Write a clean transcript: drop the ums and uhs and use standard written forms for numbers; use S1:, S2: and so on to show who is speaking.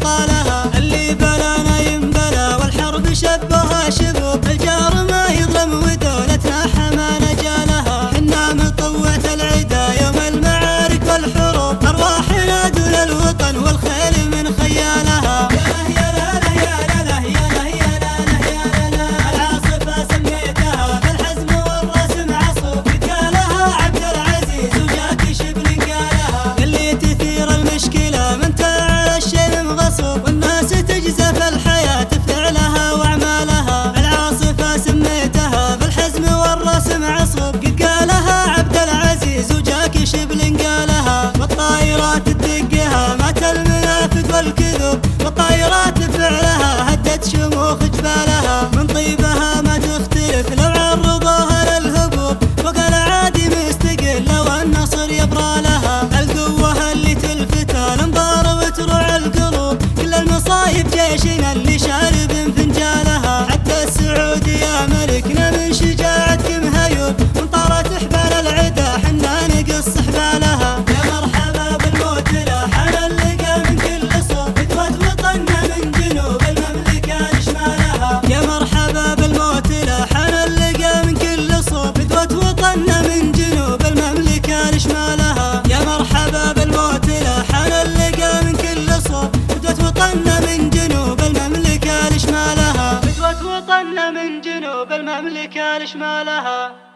S1: ثقالها. اللي بلانا ينبلى والحرب شبها شبوب، الجار ما يظلم ودولتنا حما نجالها. حنا من طوة العدا يوم المعارك والحروب، أرواحنا دون الوطن والخيل من خيالها. يا له يا له يا له يا له يا له يا له، العاصفة سميتها بالحزم والرسم عصف، قالها عبد العزيز وجاك شبل قالها. اللي تثير المشكلة من تعال الشيء مغصوب، والناس تجزف الحياة فعلها وأعمالها. العاصفة سميتها بالحزم والرسم عصف، قالها عبد العزيز وجاك شبل قالها. والطائرات تدقها مات المنافق والكذوب، والطائرات فعلها هدت شموخ جبالها. من طيبها ما تختلف لو عرضوها للهبوب، فوق العادي مستقلة والنصر يبرى لها. القوة اللي تلفتها الانظار وتروع القلوب، كل المصايب جيشنا اللي شارب فنجالها. حتى السعودي يا ملكنا من شجاعتكم هيوب، من طارت حبال العدا حنا نقص حبالها. يا مرحبا بالموت لاحن اللقى من كل صوب، فدوة وطننا من جنوب المملكة لشمالها. يا مرحبا بالموت لاحن اللقى من كل صوب، فدوة وطننا من جنوب المملكة لشمالها. يا مرحبا بالموت لاحن اللقى من كل صوب، فدوة وطننا من جنوب المملكة لشمالها. فدوة وطننا من جنوب المملكة لشمالها.